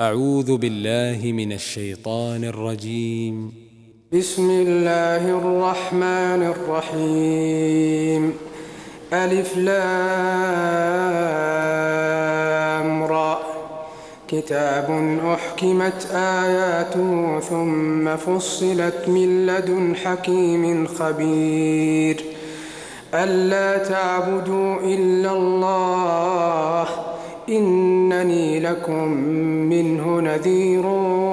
أعوذ بالله من الشيطان الرجيم. بسم الله الرحمن الرحيم. ألف لام را. كتاب أحكمت آياته ثم فصلت من لدن حكيم خبير. ألا تعبدوا إلا الله إنني لكم منه نذير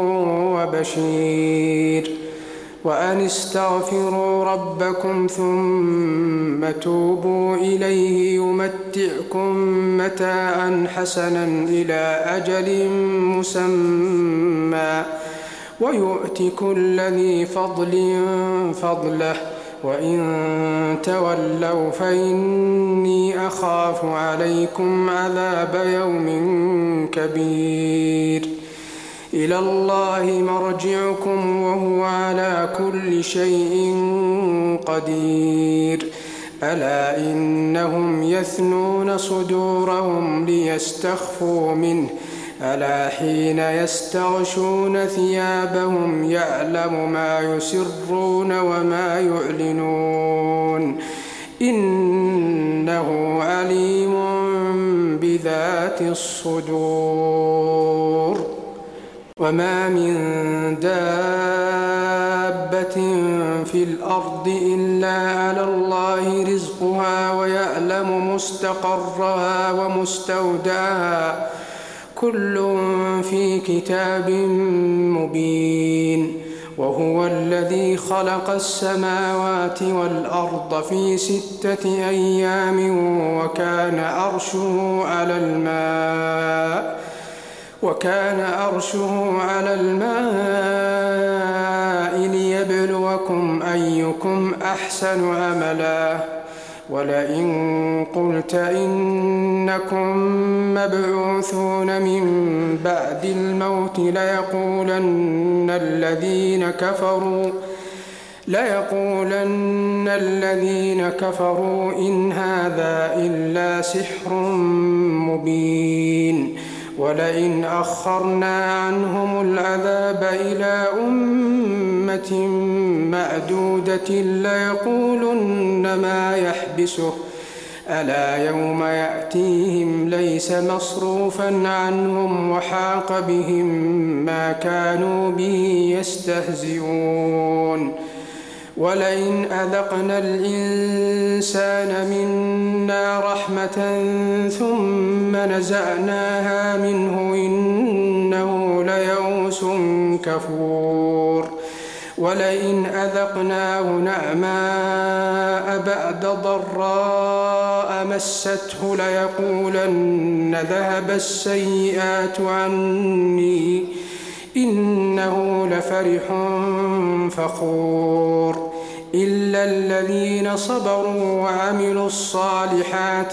وبشير. وأن استغفروا ربكم ثم توبوا إليه يمتعكم متاعا حسنا إلى أجل مسمى ويؤت كل ذي فضل فضله وإن تولوا فإني أخاف عليكم عذاب يوم كبير. إلى الله مرجعكم وهو على كل شيء قدير. ألا إنهم يثنون صدورهم ليستخفوا منه ألا حين يستغشون ثيابهم يعلم ما يسرون وما يعلنون إنه عليم بذات الصدور. وما من دابة في الأرض إلا على الله رزقها ويعلم مستقرها ومستودعها كل في كتاب مبين. وهو الذي خلق السماوات والأرض في 6 أيام وكان عرشه على الماء ليبلوكم أيكم أحسن عملا. ولئن قلت إنكم مبعوثون من بعد الموت ليقولن الذين كفروا إن هذا إلا سحر مبين. ولئن أخرنا عنهم العذاب إلى أمة معدودة ليقولن ما يحبسه ألا يوم يأتيهم ليس مصروفا عنهم وحاق بهم ما كانوا به يستهزئون. ولئن أذقنا الإنسان منا رحمة ثم نزعناها منه إنه ليئوس كفور. ولئن أذقناه نعماء بعد ضراء مسته ليقولن ذهب السيئات عني إنه لفرح فخور. إلا الذين صبروا وعملوا الصالحات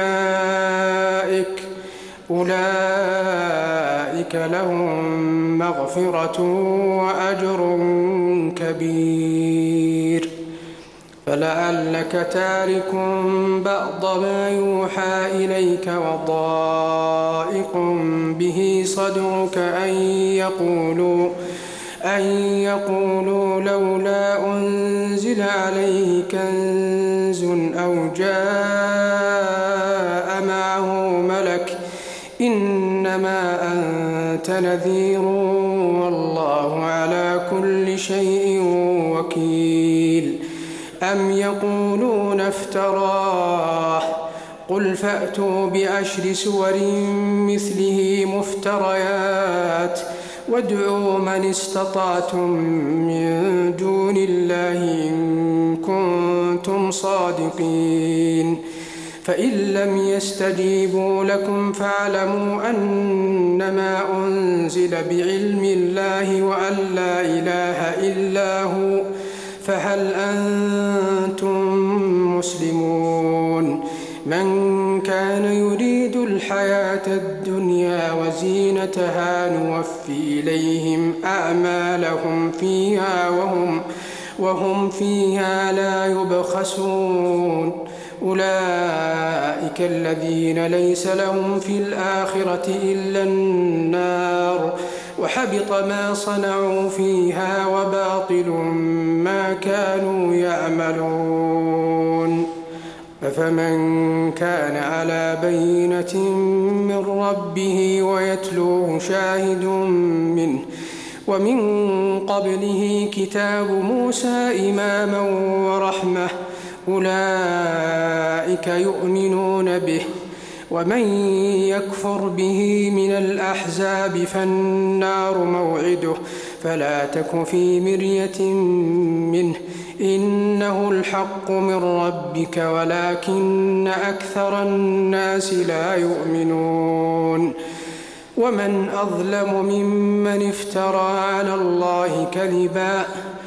أولئك لهم مغفرة وأجر كبير. فلعلك تارك بعض ما يوحى إليك وضائق به صدرك أن يقولوا لولا أنزل عليه كنز أو جاء معه ملك إنما أنت نذير والله على كل شيء وكيل. أم يقولون افتراه قل فأتوا ب10 سور مثله مفتريات وادعوا من استطعتم من دون الله إن كنتم صادقين. فإن لم يستجيبوا لكم فاعلموا أنما أنزل بعلم الله وأن لا إله إلا هو فهل أنتم مسلمون. من كان يريد الحياة الدنيا وزينتها نوفي إليهم أعمالهم فيها وهم فيها لا يبخسون. أولئك الذين ليس لهم في الآخرة إلا النار وحبط ما صنعوا فيها وباطل ما كانوا يعملون. أفمن كان على بينة من ربه ويتلوه شاهد منه ومن قبله كتاب موسى إماما ورحمة أولئك يؤمنون به ومن يكفر به من الأحزاب فالنار موعده فلا تك في مرية منه إنه الحق من ربك ولكن أكثر الناس لا يؤمنون. ومن أظلم ممن افترى على الله كذبا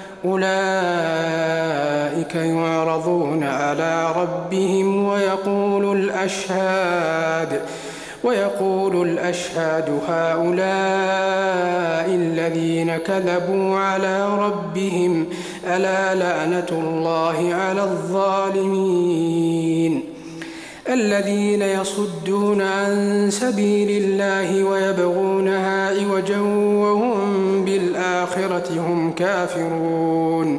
أولئك يعرضون على ربهم ويقول الأشهاد هؤلاء الذين كذبوا على ربهم ألا لعنة الله على الظالمين الذين يصدون عن سبيل الله ويبغونها عوجا وهم بالآخرة هم كافرون.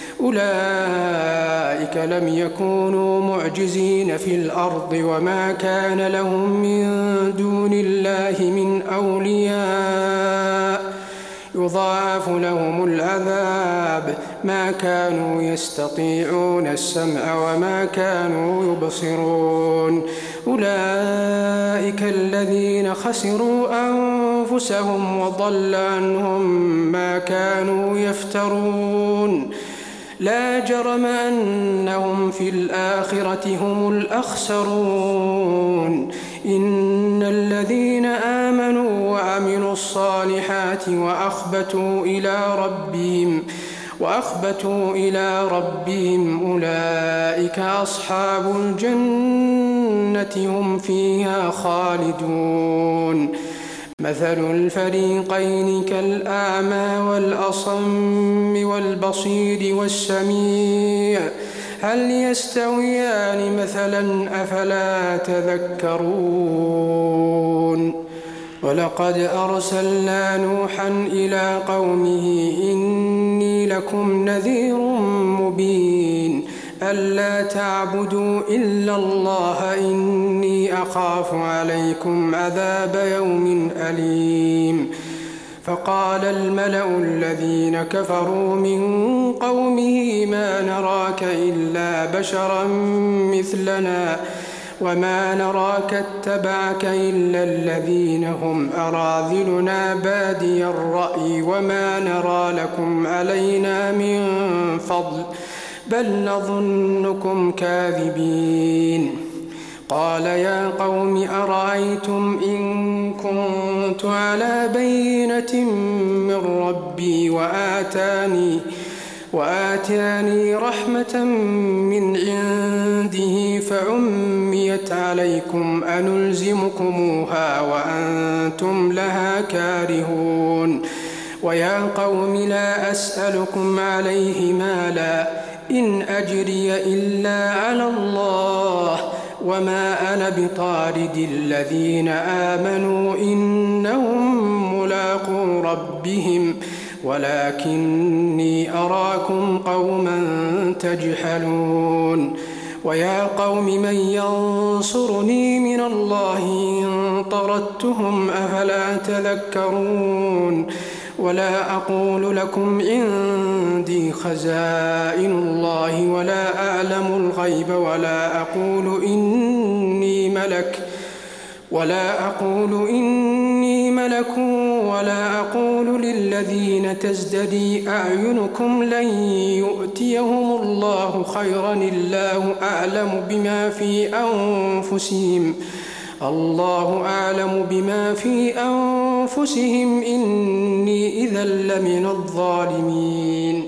أولئك لم يكونوا معجزين في الأرض وما كان لهم من دون الله من أولياء يضاعف لهم العذاب ما كانوا يستطيعون السمع وما كانوا يبصرون. أولئك الذين خسروا أنفسهم وضل عنهم ما كانوا يفترون. لا جرم أنهم في الآخرة هم الأخسرون. إن الذين آمنوا وعملوا الصالحات وأخبتوا إلى ربهم أولئك أصحاب الجنة هم فيها خالدون. مثل الفريقين كالأعمى والأصم والبصير والسميع هل يستويان مثلا أفلا تذكرون. ولقد أرسلنا نوحا إلى قومه إني لكم نذير مبين ألا تعبدوا إلا الله إني أخاف عليكم عذاب يوم أليم. فقال الملأ الذين كفروا من قومه ما نراك إلا بشرا مثلنا وما نراك اتبعك إلا الذين هم أراذلنا بادي الرأي وما نرى لكم علينا من فضل بل نظنكم كاذبين. قال يا قوم أرأيتم إن كنت على بينة من ربي وآتاني رحمة من عنده فعميت عليكم أنلزمكموها وأنتم لها كارهون. ويا قوم لا أسألكم عليه مالا إن أجري إلا على الله وما أنا بطارد الذين آمنوا إنهم ملاقو ربهم ولكني أراكم قوما تجهلون. ويا قوم من ينصرني من الله إن طردتهم أفلا تذكرون. ولا أقول لكم عندي خزائن الله ولا أعلم الغيب ولا أقول إني ملك ولا أقول للذين تزدري أعينكم لن يؤتيهم الله خيرا الله أعلم بما في أنفسهم إني إذا لمن الظالمين.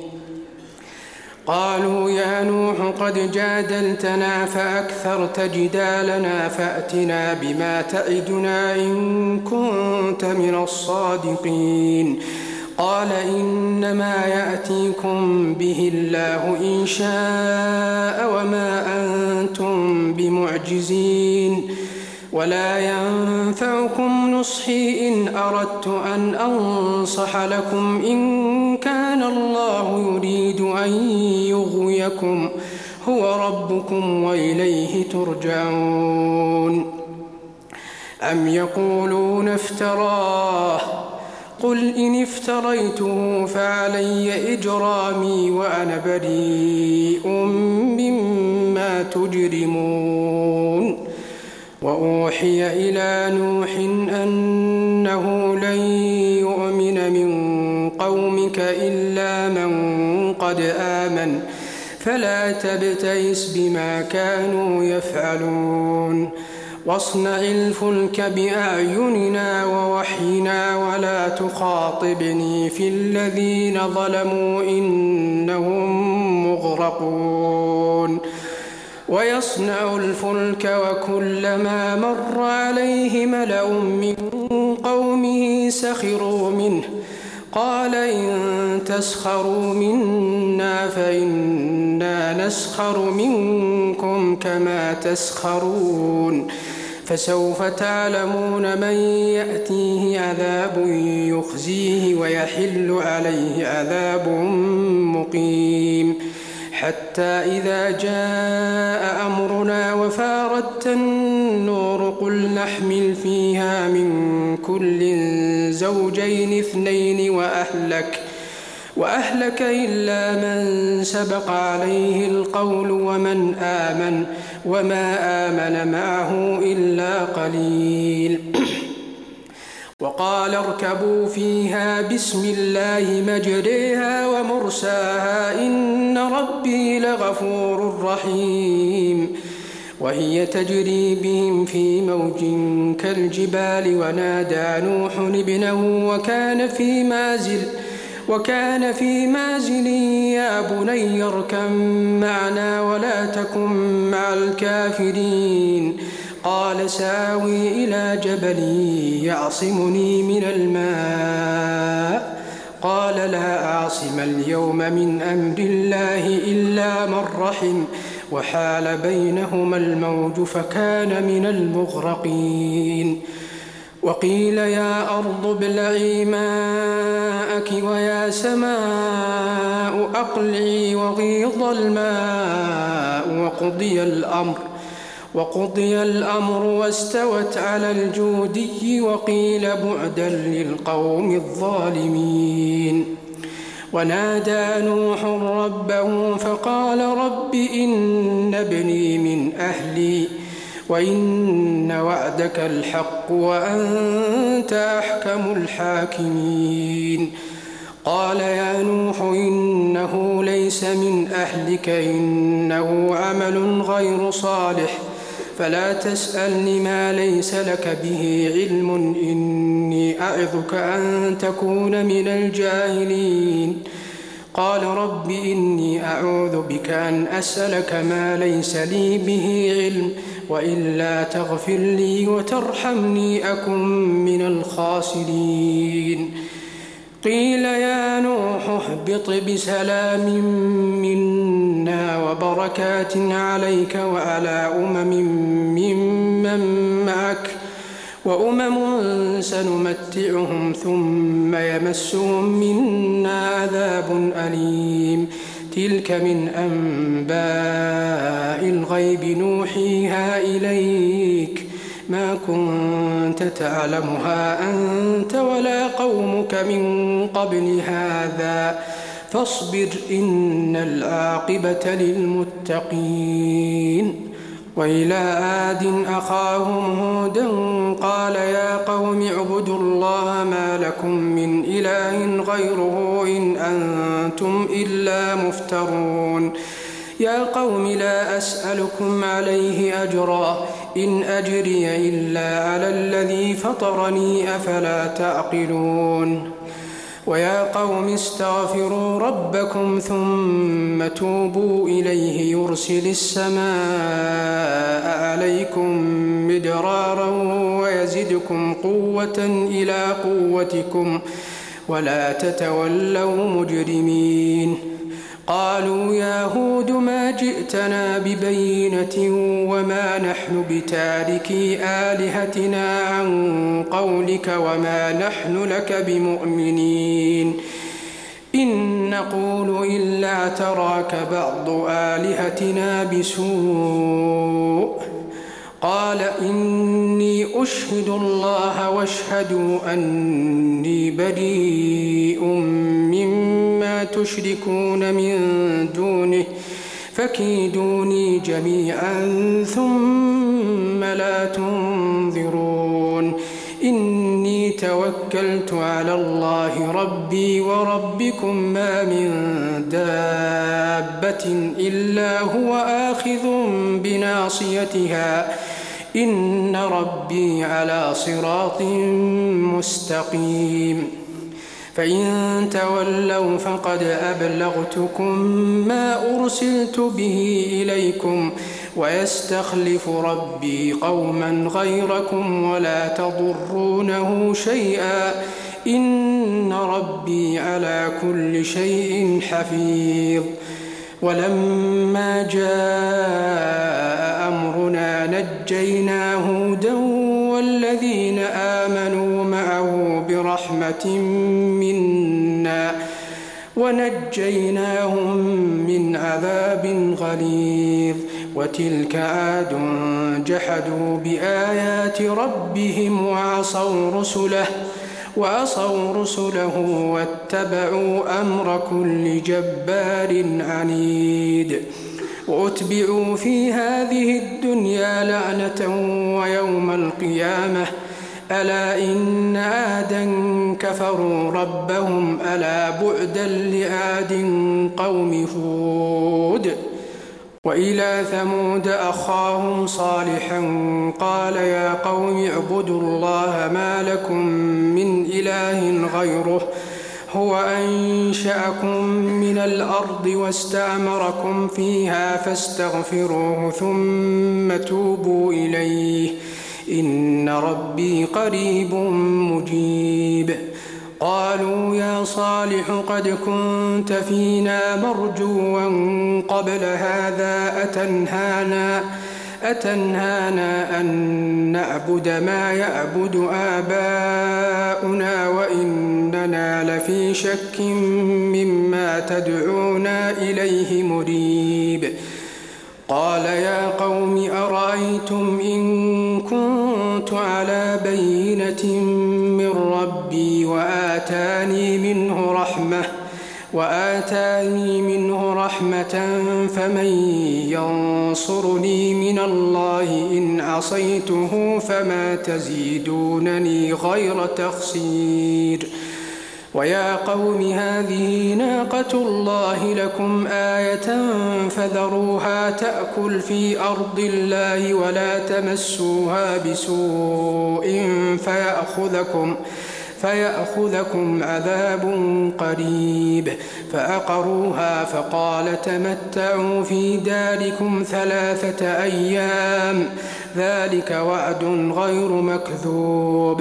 قالوا يا نوح قد جادلتنا فأكثرت جدالنا فأتنا بما تعدنا إن كنت من الصادقين. قال إنما يأتيكم به الله إن شاء وما أنتم بمعجزين ولا ينفعكم نصحي إن أردت أن أنصح لكم إن كان الله يريد أن يغويكم هو ربكم وإليه ترجعون. أم يقولون افتراه قل إن افتريته فعلي إجرامي وأنا بريء مما تجرمون. وأوحي إلى نوح أنه لن يؤمن من قومك إلا من قد آمن فلا تبتئس بما كانوا يفعلون. واصنع الفلك بأعيننا ووحينا ولا تخاطبني في الذين ظلموا إنهم مغرقون. ويصنع الفلك وكلما مر عليه ملأ من قومه سخروا منه قال إن تسخروا منا فإنا نسخر منكم كما تسخرون. فسوف تعلمون من يأتيه عذاب يخزيه ويحل عليه عذاب مقيم. حتى إذا جاء أمرنا وفارت النور قل نحمل فيها من كل زوجين اثنين وأهلك إلا من سبق عليه القول ومن آمن وما آمن معه إلا قليل. وقال اركبوا فيها بسم الله مجريها ومرساها إن ربي لغفور رحيم. وهي تجري بهم في موج كالجبال ونادى نوح ابنه وكان في مازل يا بني اركب معنا ولا تكن مع الكافرين. قال ساوي إلى جبل يعصمني من الماء قال لا أعصم اليوم من أمر الله إلا من رحم وحال بينهما الموج فكان من المغرقين. وقيل يا أرض ابلعي ماءك ويا سماء أقلعي وغيض الماء وقضي الأمر واستوت على الجودي وقيل بعدا للقوم الظالمين. ونادى نوح ربه فقال رب إن ابني من أهلي وإن وعدك الحق وأنت أحكم الحاكمين. قال يا نوح إنه ليس من أهلك إنه عمل غير صالح فلا تسألني ما ليس لك به علم إني أعظك أن تكون من الجاهلين. قال رب إني أعوذ بك أن أسألك ما ليس لي به علم وإلا تغفر لي وترحمني أكن من الخاسرين. قيل يا نوح اهبط بسلام منا وبركات عليك وعلى ممن معك وأمم سنمتعهم ثم يمسهم منا عذاب أليم. تلك من أنباء الغيب نوحيها إليك ما كنت تعلمها أنت ولا قومك من قبل هذا فاصبر إن العاقبة للمتقين. وإلى عاد أخاهم هودا قال يا قوم اعبدوا الله ما لكم من إله غيره إن أنتم إلا مفترون. يا قوم لا أسألكم عليه أجرا إن أجري إلا على الذي فطرني أفلا تعقلون. ويا قوم استغفروا ربكم ثم توبوا إليه يرسل السماء عليكم مدرارا ويزدكم قوة إلى قوتكم ولا تتولوا مجرمين. قالوا يا هود ما جئتنا ببينة وما نحن بتاركي آلهتنا عن قولك وما نحن لك بمؤمنين إن نقول إلا اعتراك بعض آلهتنا بسوء. قال إني أشهد الله واشهدوا أني بريء مما تشركون من دونه فكيدوني جميعا ثم لا تنظرون. إني توكلت على الله ربي وربكم ما من دابة إلا هو آخذ بناصيتها إن ربي على صراط مستقيم. فإن تولوا فقد أبلغتكم ما أرسلت به إليكم ويستخلف ربي قوما غيركم ولا تضرونه شيئا إن ربي على كل شيء حفيظ. ولما جاء أمرنا نجينا هودا والذين آمنوا معه برحمة منا ونجيناهم من عذاب غليظ. وتلك عاد جحدوا بآيات ربهم وعصوا رسله واتبعوا أمر كل جبار عنيد. وأتبعوا في هذه الدنيا لعنة ويوم القيامة ألا إن عادا كفروا ربهم ألا بعدا لعاد قوم هود. وإلى ثمود أخاهم صالحا قال يا قوم اعبدوا الله ما لكم من إله غيره هو أنشأكم من الأرض واستعمركم فيها فاستغفروه ثم توبوا إليه إن ربي قريب مجيب. قالوا يا صالح قد كنت فينا مرجوا قبل هذا أتنهانا أن نعبد ما يعبد آباؤنا وإننا لفي شك مما تدعونا إليه مريب. قال يا قوم أرأيتم إن كنت على بينة من ربي وآتاني منه رحمة فمن ينصرني من الله إن عصيته فما تزيدونني غير تخسير. ويا قوم هذه ناقة الله لكم آية فذروها تأكل في أرض الله ولا تمسوها بسوء فيأخذكم عذاب قريب. فأقروها فقال تمتعوا في داركم 3 أيام ذلك وعد غير مكذوب.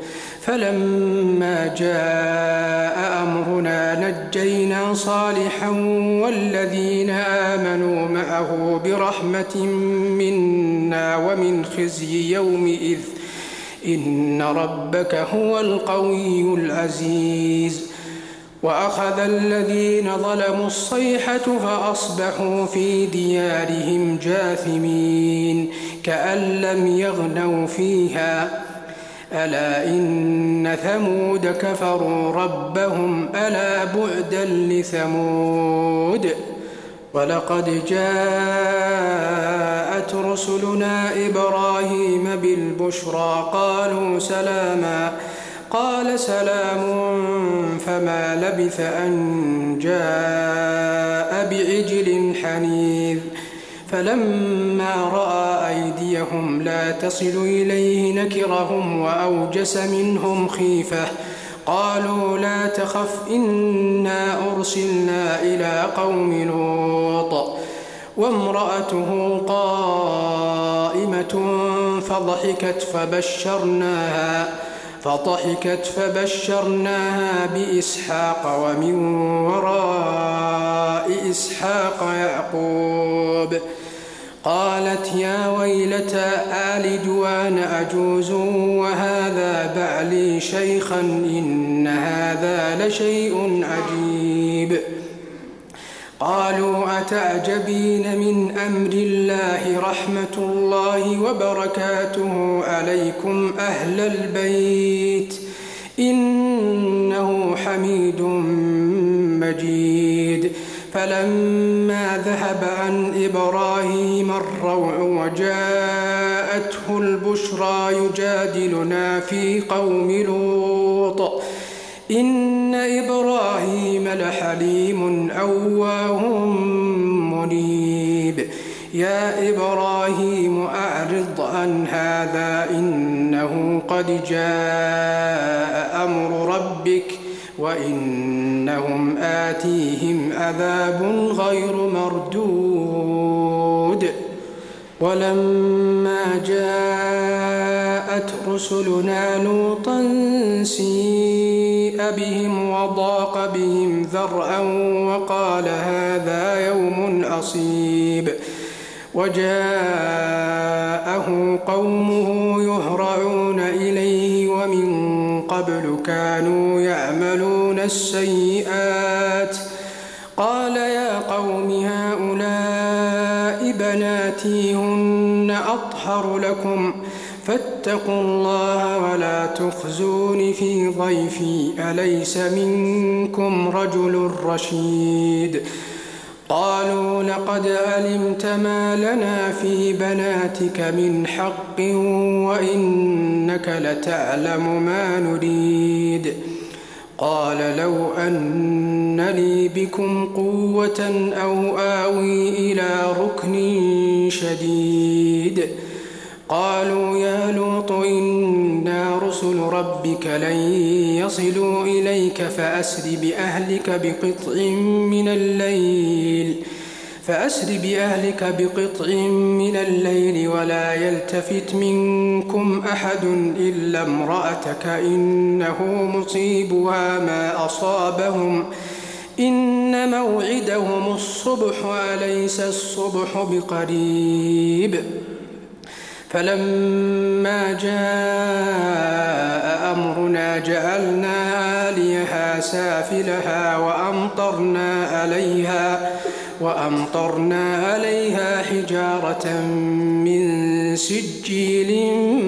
فلما جاء أمرنا نجينا صالحا والذين آمنوا معه برحمة منا ومن خزي يومئذ إن ربك هو القوي العزيز. وأخذ الذين ظلموا الصيحة فأصبحوا في ديارهم جاثمين كأن لم يغنوا فيها ألا إن ثمود كفروا ربهم ألا بعدا لثمود. ولقد جاءت رسلنا إبراهيم بالبشرى قالوا سلاما قال سلام فما لبث أن جاء بعجل حنيذ. فلما رأى أيديهم لا تصل إليه نكرهم وأوجس منهم خيفة قالوا لا تخف إنا أرسلنا إلى قوم لوط وامرأته قائمة فضحكت فضحكت فبشرناها بإسحاق ومن وراء إسحاق يعقوب. قالت يا ويلتى آلد وأنا أجوز وهذا بعلي شيخا إن هذا لشيء عجيب. قالوا أتعجبين من أمر الله رحمة الله وبركاته عليكم أهل البيت إنه حميد مجيد. فلما ذهب عن إبراهيم الروع وجاءته البشرى يجادلنا في قوم لوط إن إبراهيم لحليم أواه منيب. يا إبراهيم أعرض عن هذا إنه قد جاء أمر ربك وإنهم آتيهم عذاب غير مردود. ولما جاءت رسلنا لوطا سيء بهم وضاق بهم ذرعا وقال هذا يوم عصيب. وجاءه قومه يهرعون إليه ومن قبل كانوا يعملون السيئات. قال يا قوم هؤلاء بناتي هن أطهر لكم فاتقوا الله ولا تخزون في ضيفي أليس منكم رجل رشيد. قالوا لقد علمت ما لنا في بناتك من حق وإنك لتعلم ما نريد. قال لو أن لي بكم قوة أو آوي إلى ركن شديد. قالوا يا لوط إنا رسل ربك لن يصلوا إليك فأسر بقطع من الليل ولا يلتفت منكم أحد إلا امرأتك إنه مصيبها ما أصابهم إن موعدهم الصبح أليس الصبح بقريب. فلما جاء أمرنا جعلنا عاليها سافلها وأمطرنا عليها حجارة من سجيل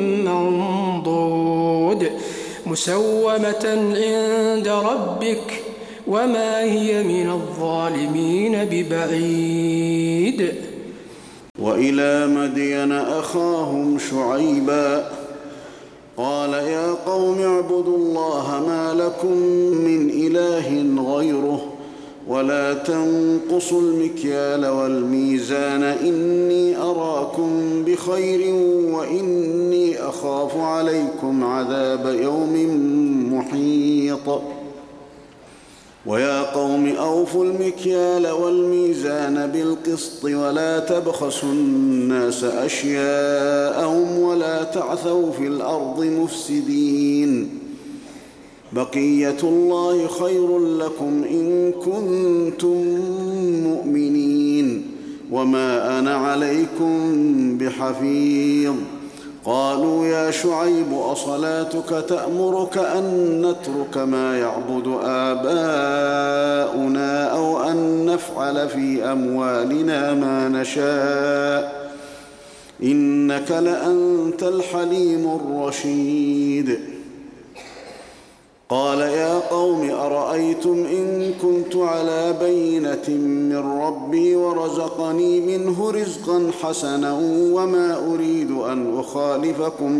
منضود مسومة عند ربك وما هي من الظالمين ببعيد. وإلى مدين أخاهم شعيبا قال يا قوم اعبدوا الله ما لكم من إله غيره ولا تنقصوا المكيال والميزان إني أراكم بخير وإني أخاف عليكم عذاب يوم محيط. ويا قوم أوفوا المكيال والميزان بالقسط ولا تبخسوا الناس أشياءهم ولا تعثوا في الأرض مفسدين. بقية الله خير لكم إن كنتم مؤمنين وما أنا عليكم بحفيظ. قالوا يا شعيب أصلاتك تأمرك أن نترك ما يعبد آباؤنا أو أن نفعل في أموالنا ما نشاء إنك لأنت الحليم الرشيد. قال يا قوم أرأيتم إن كنت على بينة من ربي ورزقني منه رزقا حسنا وما أريد أن أخالفكم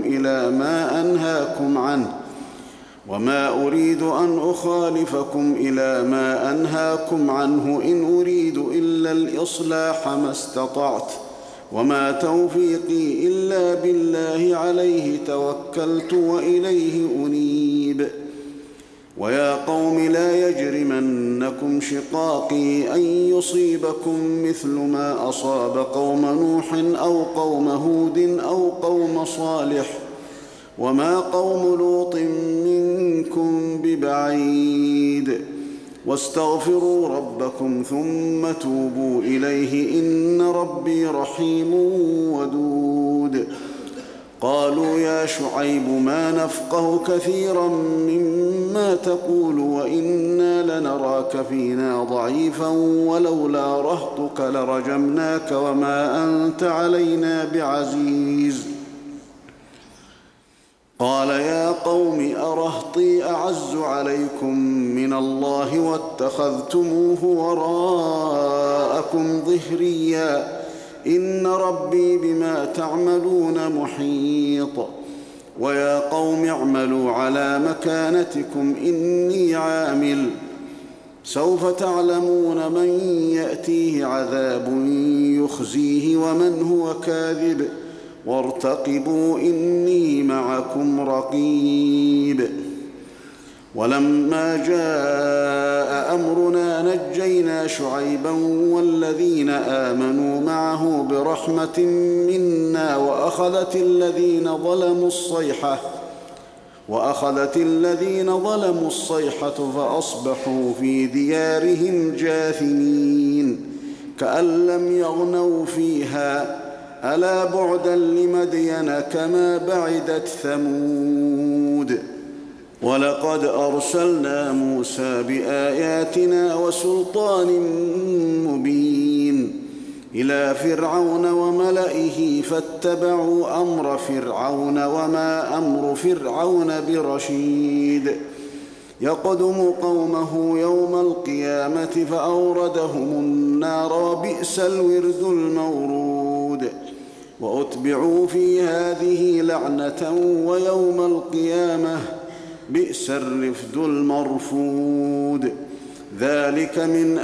إلى ما أنهاكم عنه إن أريد إلا الإصلاح ما استطعت وما توفيقي إلا بالله عليه توكلت وإليه أنيب. ويا قوم لا يجرمنكم شقاقي أن يصيبكم مثل ما أصاب قوم نوح أو قوم هود أو قوم صالح وما قوم لوط منكم ببعيد واستغفروا ربكم ثم توبوا إليه إن ربي رحيم ودود قالوا يا شعيب ما نفقه كثيرا مما تقول وإنا لنراك فينا ضعيفا ولولا رهطك لرجمناك وما أنت علينا بعزيز قال يا قوم أرهطي أعز عليكم من الله واتخذتموه وراءكم ظهريا إن ربي بما تعملون محيط ويا قوم اعملوا على مكانتكم إني عامل سوف تعلمون من يأتيه عذاب يخزيه ومن هو كاذب وارتقبوا إني معكم رقيب ولما جاء أمرنا نجينا شعيبا والذين آمنوا معه برحمة منا وأخذت الذين ظلموا الصيحة فأصبحوا في ديارهم جاثمين كأن لم يغنوا فيها ألا بعدا لمدين كما بعدت ثمود ولقد أرسلنا موسى بآياتنا وسلطان مبين إلى فرعون وملئه فاتبعوا أمر فرعون وما أمر فرعون برشيد يقدم قومه يوم القيامة فأوردهم النار وبئس الورد المورود وأتبعوا في هذه لعنة ويوم القيامة بئس الرفد المرفود ذلك من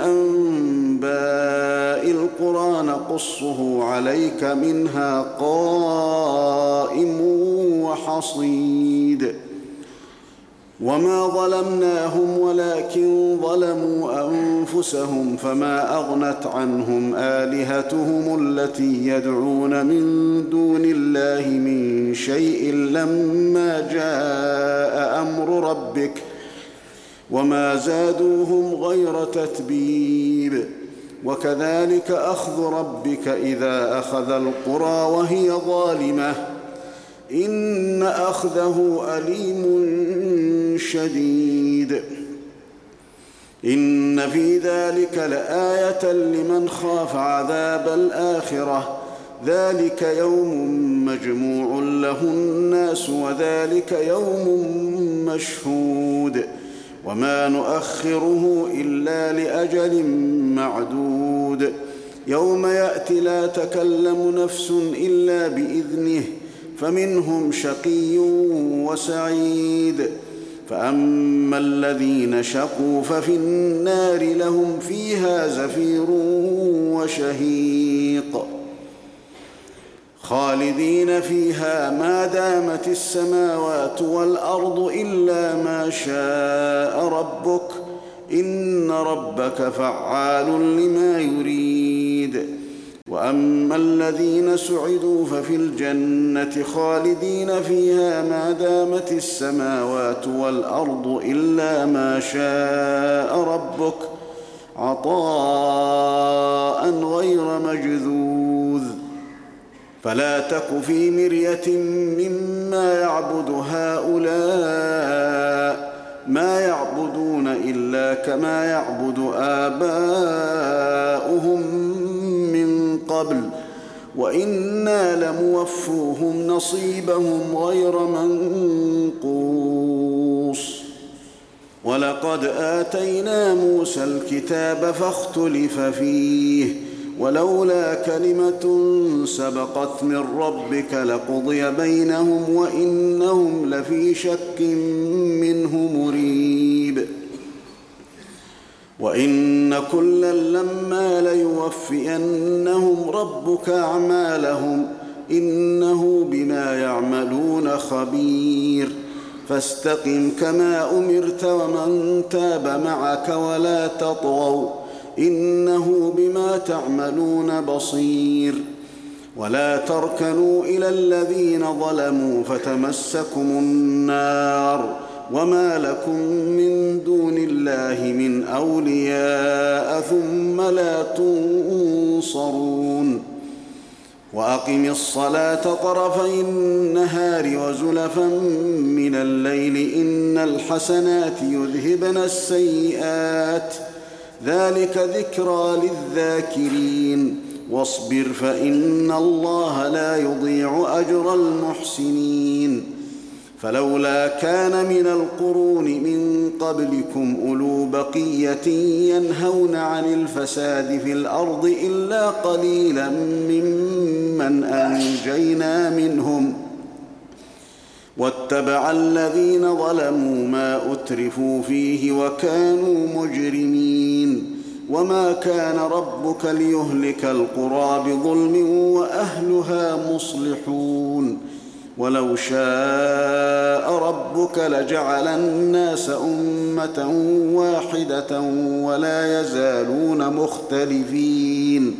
أنباء القرى نقصه عليك منها قائم وحصيد وما ظلمناهم ولكن ظلموا أنفسهم فما أغنت عنهم آلهتهم التي يدعون من دون الله من شيء لما جاء أمر ربك وما زادوهم غير تتبيب وكذلك أخذ ربك إذا أخذ القرى وهي ظالمة إن أخذه أليم شديد إن في ذلك لآية لمن خاف عذاب الآخرة ذلك يوم مجموع له الناس وذلك يوم مشهود وما نؤخره إلا لأجل معدود يوم يأتي لا تكلم نفس إلا بإذنه فمنهم شقي وسعيد فأما الذين شقوا ففي النار لهم فيها زفير وشهيق خالدين فيها ما دامت السماوات والأرض إلا ما شاء ربك إن ربك فعال لما يريد وأما الذين سعدوا ففي الجنة خالدين فيها ما دامت السماوات والأرض إلا ما شاء ربك عطاء غير مجذوذ فلا تك في مرية مما يعبد هؤلاء ما يعبدون إلا كما يعبد آباؤهم من قبل وإنا لموفوهم نصيبهم غير منقوص ولقد آتينا موسى الكتاب فاختلف فيه ولولا كلمة سبقت من ربك لقضي بينهم وإنهم لفي شك منه مريب وإن كلا لما ليوفينهم ربك أعمالهم إنه بما يعملون خبير فاستقم كما أمرت ومن تاب معك ولا تطغوا إنه بما تعملون بصير ولا تركنوا إلى الذين ظلموا فتمسكم النار وما لكم من دون الله من أولياء ثم لا تنصرون وأقم الصلاة طرفي النهار وزلفا من الليل إن الحسنات يذهبن السيئات ذلك ذكرى للذاكرين واصبر فإن الله لا يضيع أجر المحسنين فلولا كان من القرون من قبلكم أولو بقية ينهون عن الفساد في الأرض إلا قليلا ممن أنجينا منهم واتبع الذين ظلموا ما أترفوا فيه وكانوا مجرمين وما كان ربك ليهلك القرى بظلم وأهلها مصلحون ولو شاء ربك لجعل الناس أمة واحدة ولا يزالون مختلفين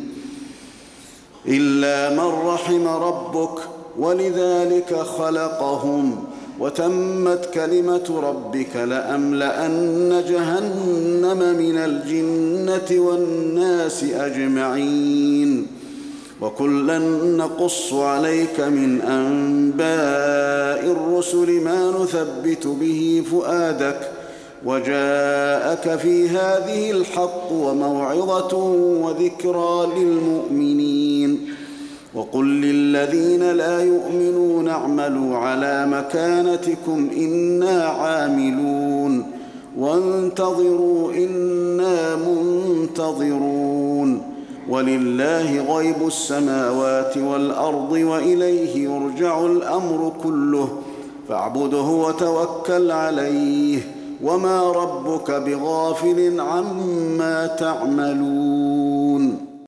إلا من رحم ربك ولذلك خلقهم وتمت كلمة ربك لأملأن جهنم من الجنة والناس أجمعين وكلا نقص عليك من أنباء الرسل ما نثبت به فؤادك وجاءك في هذه الحق وموعظة وذكرى للمؤمنين وقل للذين لا يؤمنون اعملوا على مكانتكم إنا عاملون وانتظروا إنا منتظرون ولله غيب السماوات والأرض وإليه يرجع الأمر كله فاعبده وتوكل عليه وما ربك بغافل عما تعملون